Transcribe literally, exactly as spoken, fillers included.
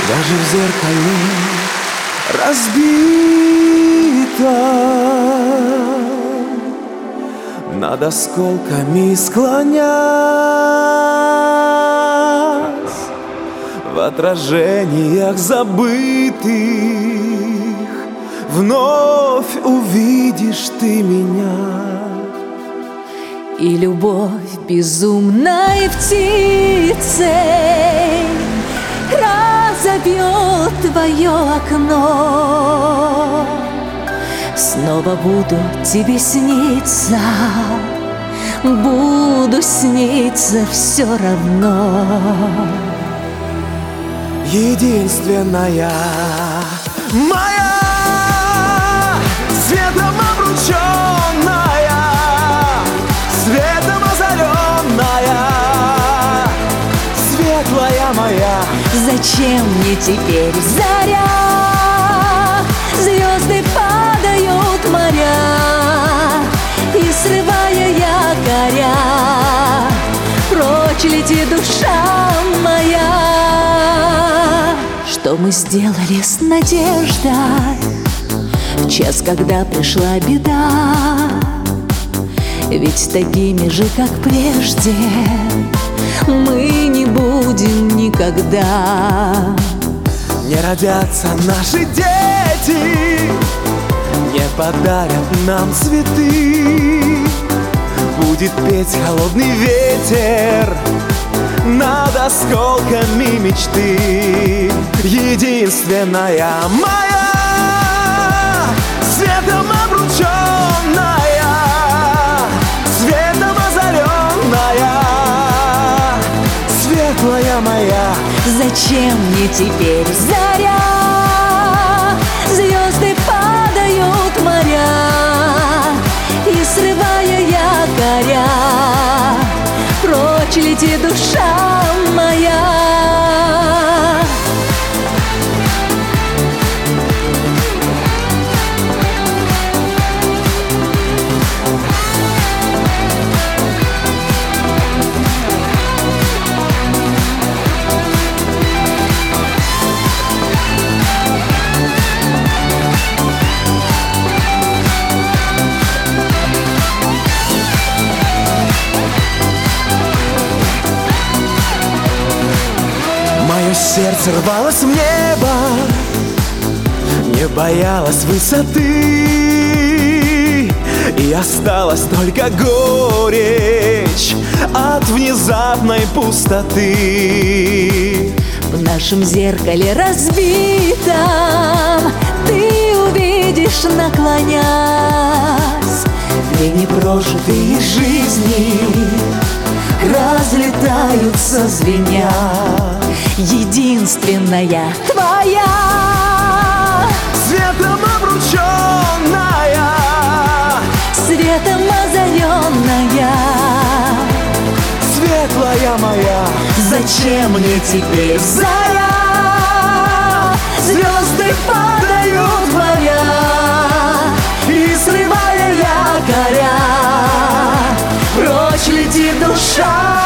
Даже в зеркале разбито, над осколками склонясь, в отражениях забытых вновь увидишь ты меня. И любовь безумной птицей разобьет твое окно. Снова буду тебе сниться, буду сниться все равно. Единственная моя, светом обрученная, светом озаренная, светлая моя. Зачем мне теперь заря? Звезды падают в моря, и срывая якоря, прочь лети, душа моя. Что мы сделали с надеждой в час, когда пришла беда? Ведь такими же, как прежде, мы не будем никогда. Не родятся наши дети, не подарят нам цветы. Будет петь холодный ветер над осколками мечты. Единственная моя, светом обрученная, светом озаренная, светлая моя. Зачем мне теперь заря? Звезды падают в моря, и срывая якоря, прочь лети, душа моя. Мое сердце рвалось в небо, не боялось высоты, и осталась только горечь от внезапной пустоты. В нашем зеркале разбитом ты увидишь, наклонясь, Две непрожитые жизни разлетаются звеня. единственная твоя, Светом обрученная, светом озаренная, светлая моя. зачем мне теперь заря? Звезды падают в моря, и срывая якоря, прочь летит душа